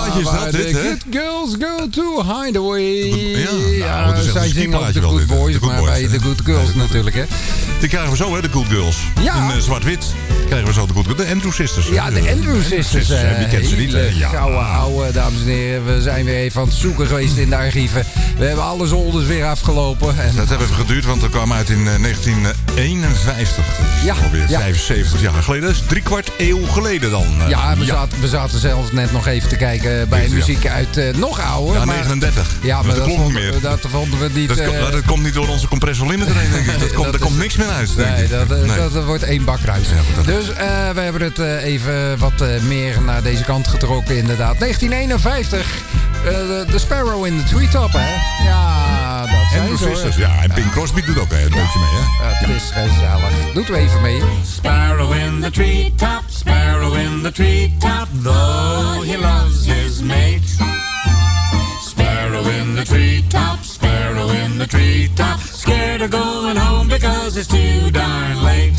plaatje is dat, dit, The hè? Good Girls Go to Hideaway. Ja, nou, dat is echt zij een zingen over de skiplaatje wel, Good dit, hè? Boys, De Good maar Boys, wij hè? de Good Girls Ja, de natuurlijk, hè. Die krijgen we zo, hè, de Good Girls. Ja. In uh, zwart-wit krijgen we zo de Good Girls. De Andrew Sisters. Ja, de Andrew Sisters. hè, eh, Wie kent ze niet, hè? hele Ja. gouden ouwe, dames en heren. We zijn weer even aan het zoeken geweest in de archieven. We hebben alle zolders weer afgelopen. En Dat heeft even geduurd, want dat kwam uit in uh, negentien eenenvijftig. Ja, Alweer ja. vijfenzeventig jaar geleden. Dat is drie kwart eeuw geleden dan. Uh, ja, we, ja. Zaten, we zaten zelfs net nog even te kijken bij Ja. muziek uit uh, nog ouder. Ja, maar, negenendertig. Ja, maar dat, dat, klopt niet vonden, meer. dat vonden we niet... Dat, uh, ko- dat komt niet door onze compressor limiter heen, denk ik. Dat komt, dat er komt is- niks meer uit, denk Nee, ik. dat, uh, Nee. dat, dat wordt één bakruis. Ja, goed, dat- Dus uh, we hebben het uh, even wat uh, meer naar deze kant getrokken, inderdaad. negentien eenenvijftig, uh, de, de Sparrow in the Treetop, hè? Ja, dat zijn Andrew ze, hoor. Sisters, ja. En Bing Crosby doet ook een beetje mee, hè? Ja, het is gezellig. Doet u even mee. Sparrow in the treetop, sparrow in the treetop, though he loves his mate. Sparrow in the treetop, sparrow in the treetop, scared of going home because it's too darn late.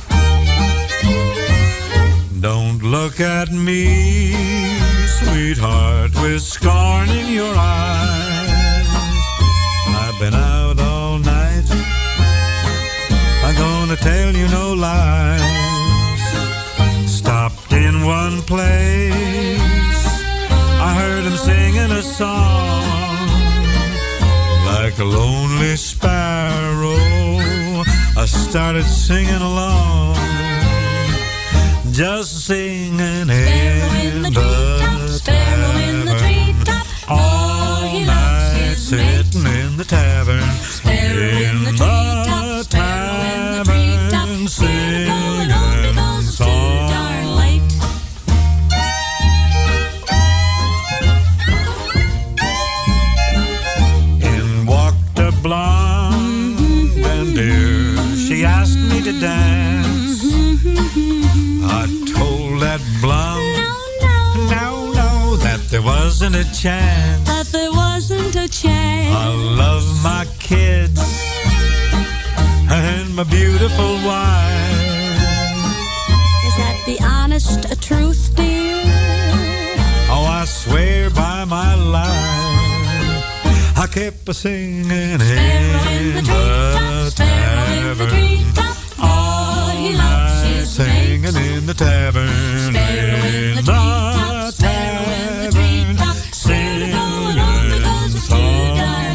Don't look at me, sweetheart, with scorn in your eyes. I've been out all night, I'm gonna tell you no lies. Stopped in one place, I heard him singing a song. Like a lonely sparrow, I started singing along. Just singing in the tavern, all night sitting in the tavern, in the tavern, singing songs. In walked a blonde and dear, she asked me to dance. I told that blonde, no, no, that there wasn't a chance. That there wasn't a chance. I love my kids and my beautiful wife. Is that the honest truth, dear? Oh, I swear by my life, I kept a singing in the tavern, all night singing in the tavern, in the tavern, singing songs.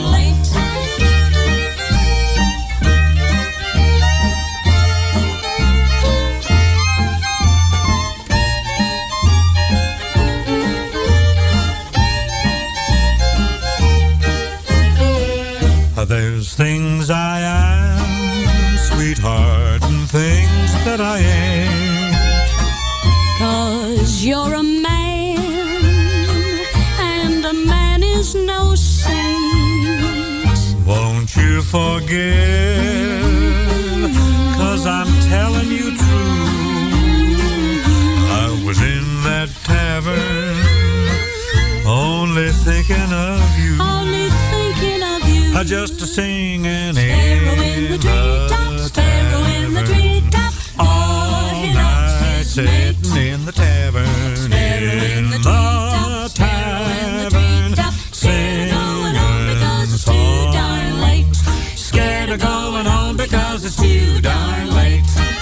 There's things I am, sweetheart, and things that I ain't. 'Cause you're a man, and a man is no saint. Won't you forgive? 'Cause I'm telling you true. I was in that tavern, only thinking of you. Only thinking of you. I just a singing in Sparrow in the treetop, sparrow in the treetop, all night sitting in the tavern, in the tavern, singing songs. Scared of going home because it's too darn late.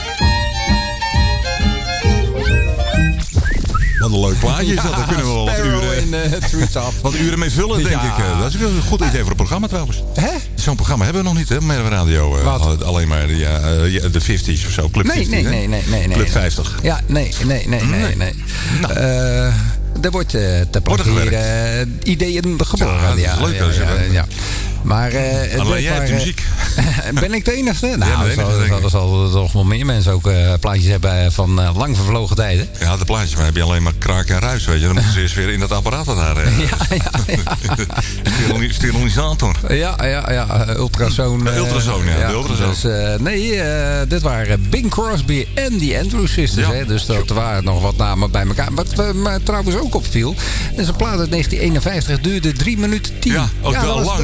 Wat een leuk plaatje is dat. Daar kunnen we wel wat uren, in uh, Treetop. wat uren mee vullen, denk Ja. ik. Eh, Dat is een goed idee voor een programma trouwens. Hè? Zo'n programma hebben we nog niet, hè? Met radio. eh, Wat? al- Alleen maar de, ja, eh, ja, de vijftiger of zo. Club Nee, vijftig, nee, hè? nee, nee, nee, nee. Club vijftig. Ja, nee, nee, nee, nee, nee. Nou. Eh, er wordt uh, te Wordt er plezier uh, ideeën geboren. Ja, dat is leuk, ja, dat is ja, wel- ja. Maar uh, het Alleen wordt jij hebt de maar, muziek. uh, ben ik de enige? Nou, de er enige, zal- denk er ik. zal er toch wel meer mensen ook uh, plaatjes hebben van uh, lang vervlogen tijden. Ja, de plaatjes, maar heb je alleen maar kraak en ruis, weet je. Dan moeten ze eerst weer in dat apparaat daar. eh, Ja, ja, sterili- Sterilisator. Ja, ja, ja, uh, ultrasoon. De uh, ultrasoon, ja, de ultrasoon. Dus, uh, nee, uh, dit waren Bing Crosby en die Andrew Sisters. Ja. Hè, dus dat waren nog wat namen bij elkaar. Wat uh, me trouwens ook opviel, is een plaat uit negentien eenenvijftig, duurde drie minuten tien. Ja, ook wel dat was- lang, dat- lang dat nummer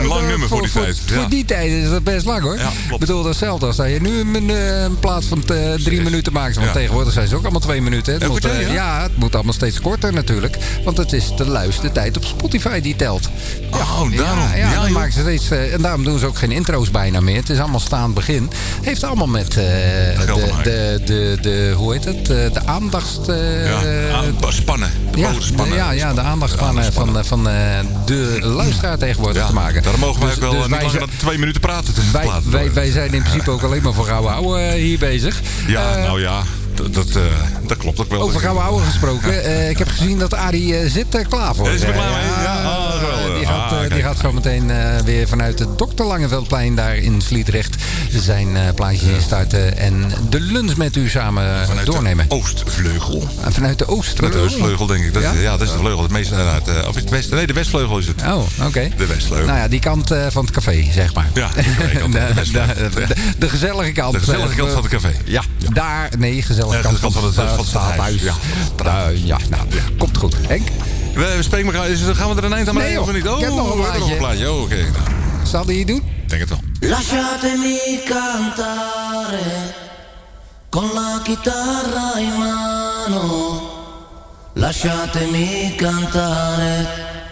voor, voor die voor, tijd. Ja. Voor die tijd is dat best lang hoor. Ja, Ik bedoel, dat is hetzelfde als dat je nu een, uh, een plaats van uh, drie minuten maakt. Want Ja. tegenwoordig zijn ze ook allemaal twee minuten. Het Elke moet, uh, twee, ja? ja, het moet allemaal steeds korter natuurlijk. Want het is de luistertijd op Spotify die telt. Oh, daarom. Ja, ja, Ja, dan joh. maken ze steeds, uh, en daarom doen ze ook geen intro's bijna meer. Het is allemaal staand begin. Heeft allemaal met uh, Geld te de, maken. de, de, de, hoe heet het? Uh, de aandacht... Uh, Ja, aan- spannen. De ja, bodenspannen. de- ja, ja, de aandachtspannen van, uh, van uh, de luisteraar tegenwoordig Ja, te maken. daarom mogen wij Dus- ook wel dus niet wij langer zijn- dan twee minuten praten tussen de wij, platen. wij, wij zijn in principe ook alleen maar voor gouden ouwe uh, hier bezig. Ja, Uh, nou ja, dat, dat, uh, dat klopt ook wel. Over gouden ouwe gesproken. Uh, ik heb gezien dat Arie uh, zit uh, klaar voor. Is er Uh, klaar mee? Ja, ah, geweldig. die, gaat, uh, Ah, die kijk. gaat zo meteen uh, weer vanuit het dokter Langeveldplein daar in Sliedrecht zijn uh, plaatje instarten en de lunch met u samen uh, Vanuit doornemen. de Oostvleugel. En vanuit de Vanuit Oostvleugel? de Oostvleugel, denk ik. Dat, Ja? ja? ja, dat is de vleugel. Het meeste, uh, het, uh, of is het west, nee, de Westvleugel is het. Oh, oké. Okay. De Westvleugel. Nou ja, die kant uh, van het café, zeg maar. Ja, de, kant, de, de, Westvleugel. de, de, de gezellige kant. De gezellige kant van het café. Ja, daar, nee, gezellige Ja, kant de kant van het, van van het stadhuis. Ja, Ja. Daar, ja, nou, komt goed. Henk, We, we spreken elkaar. Is, gaan we er een eind aan Nee, maken joh. of niet? Oh, Ik heb nog een we hebben nog een plaatje. plaatje. Oh, oké. Okay. Nou, zal die doen? ik denk het wel. Lasciatemi cantare con la chitarra in mano. Lasciatemi cantare.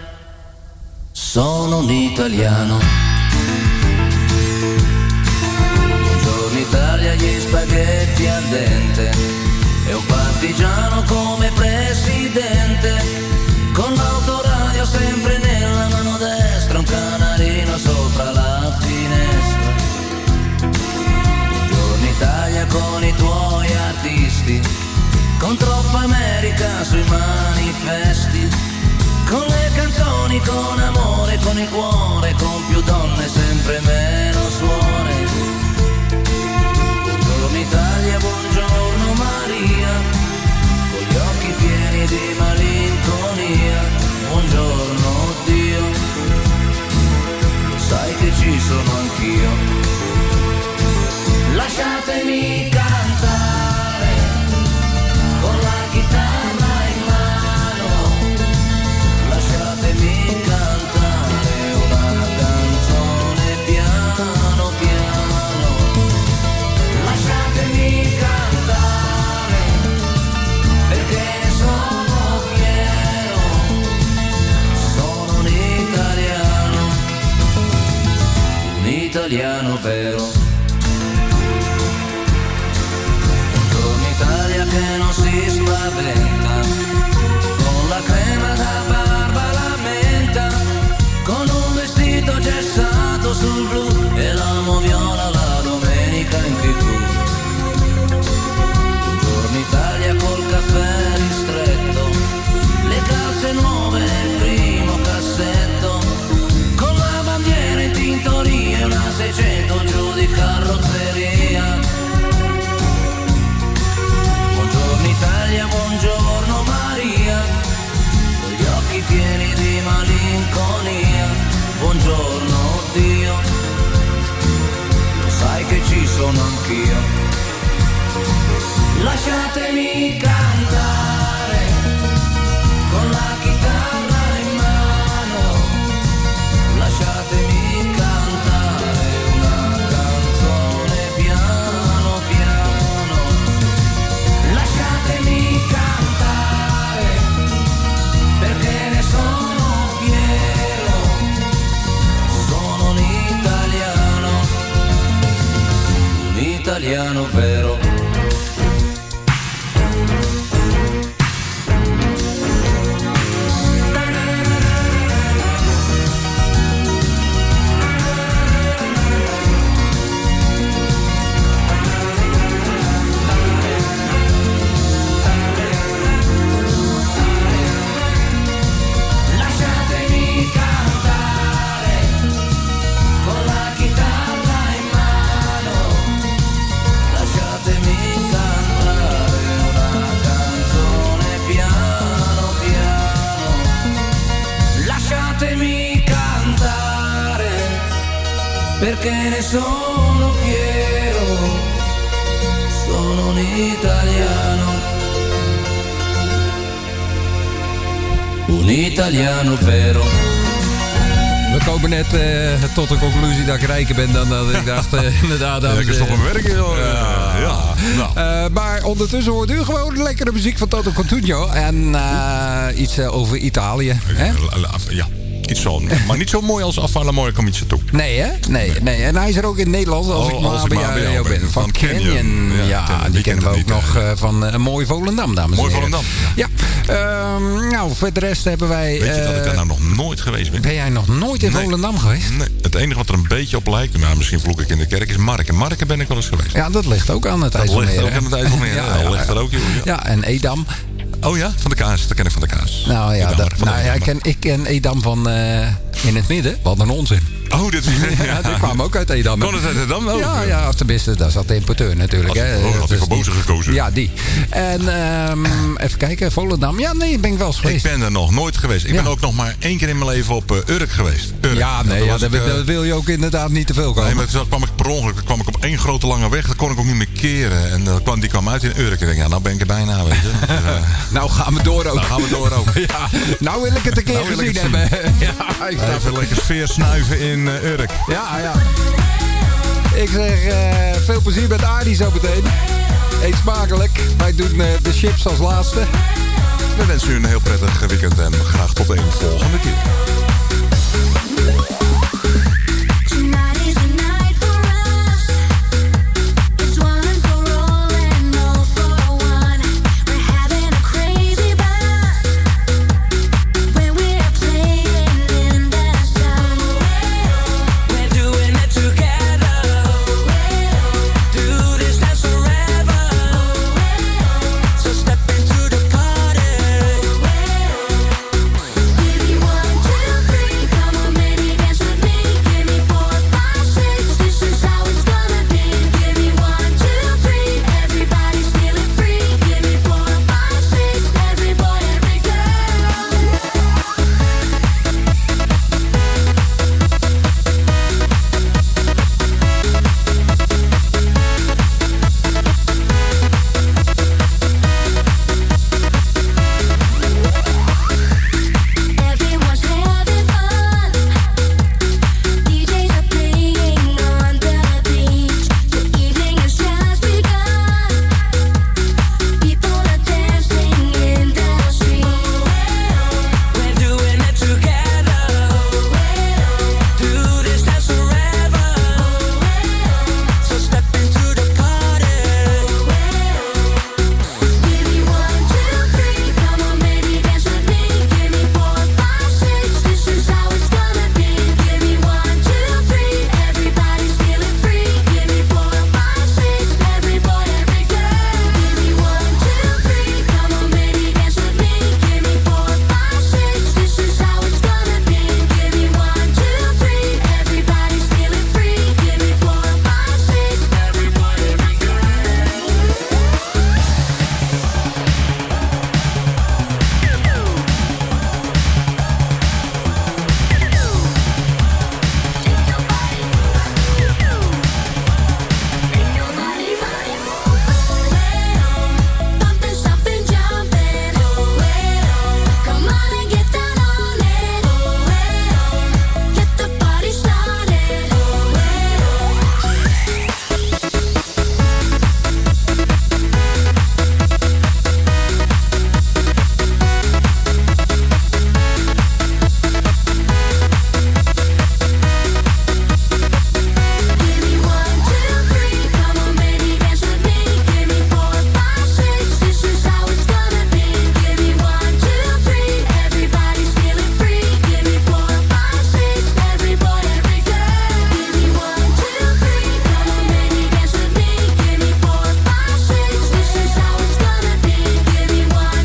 Sono un italiano. Buongiorno Italia, gli spaghetti al dente. E un partigiano come presidente. Con l'autoradio sempre nella mano destra. Un canarino sopra la finestra. Buongiorno Italia con i tuoi artisti. Con troppa America sui manifesti. Con le canzoni, con amore, con il cuore. Con più donne, sempre meno suore. Buongiorno Italia, buongiorno Maria. Con gli occhi pieni di malinconia. Buongiorno Dio. Lo sai che ci sono anch'io. Lasciatemi cantare con la chitarra in mano. Lasciatemi cantare una canzone piano piano. Lasciatemi cantare perché ne sono fiero. Sono un italiano, un italiano vero. Italia che non si spaventa, con la crema da barba la menta, con un vestito gessato sul blu e l'amo viola la domenica in tivù. Buongiorno Italia col caffè ristretto, le calze nuove nel primo cassetto, con la bandiera in tintoria e una seicento giù di carrozzeria. Buongiorno Italia, buongiorno Maria, con gli occhi pieni di malinconia. Buongiorno Dio, lo sai che ci sono anch'io. Lasciatemi cantare con la chitarra in mano. Lasciatemi cantare una canzone piano piano. Lasciatemi cantare perché ne sono fiero. Sono un italiano, un italiano vero. Lasciatemi cantare con la chitarra in mano. Lasciatemi cantare una canzone piano piano. Lasciatemi cantare perché ne sono fiero. Sono un italiano, un italiano vero. We komen net uh, tot de conclusie dat ik rijker ben dan dat ik dacht. Uh, inderdaad, Ja, ik is toch een werk, joh. Ja, ja. Nou. Uh, maar ondertussen hoort u gewoon lekkere muziek van Toto Cutugno. En uh, iets uh, over Italië. Hè? Ja. Iets zo, maar niet zo mooi als Afvala Mooi Comici toe. Nee, hè? Nee, nee. En hij is er ook in het Nederlands als Oh, ik maar als ik bij maar bij jou jou ben. ben. Van Van Canyon. Canyon. Ja, Ja, die wie kennen we kent ook het niet, nog uh, van uh, een mooi Volendam, dames en Mooi heren. Volendam. Ja. Um, nou, voor de rest hebben wij... Weet je dat ik daar uh, nou nog nooit geweest ben? Ben jij nog nooit in Nee. Volendam geweest? Nee, het enige wat er een beetje op lijkt, maar misschien vloek ik in de kerk, is Marken. Marken ben ik wel eens geweest. Ja, dat ligt ook aan het Dat IJsselmeer. ligt ook hè? aan het IJsselmeer. Ja, ja, dat ligt ja. er ook, joh. Ja. Ja, en Edam. Oh ja, van de kaas. Dat ken ik van de kaas. Nou ja, Edam, dat, van de nou, ja ik, Edam. ken, ik ken Edam van uh, in het midden. Wat een onzin. Oh, dit is... Ja, die kwam ook uit Edam. Kon het uit Edam ook? Ja, ja, of tenminste, daar zat de importeur natuurlijk. Had, hè. oh, had ik voor boze gekozen. Ja, die. En um, even kijken, Volendam. Ja, nee, ben ik wel eens geweest. Ik ben er nog nooit geweest. Ik Ja. ben ook nog maar één keer in mijn leven op uh, Urk geweest. Urk. Ja, nee, Dat ja, was dat, ik, uh, dat wil je ook inderdaad niet te veel komen. Nee, maar toen kwam ik per ongeluk. Dan kwam ik op één grote lange weg. Dat kon ik ook niet meer keren. En uh, kwam, die kwam uit in Urk. En ik denk, ja, nou ben ik er bijna, weet je. Dus, uh, nou gaan we door ook. Nou gaan we door ook. Ja, nou wil ik het een keer Nou wil ik gezien het hebben. Ja, ik snap even het. lekker sfeer snuiven in uh, Urk. Ja, ja. Ik zeg uh, veel plezier met Arie zo meteen. Eet smakelijk. Wij doen uh, de chips als laatste. We wensen u een heel prettig weekend en graag tot een volgende keer.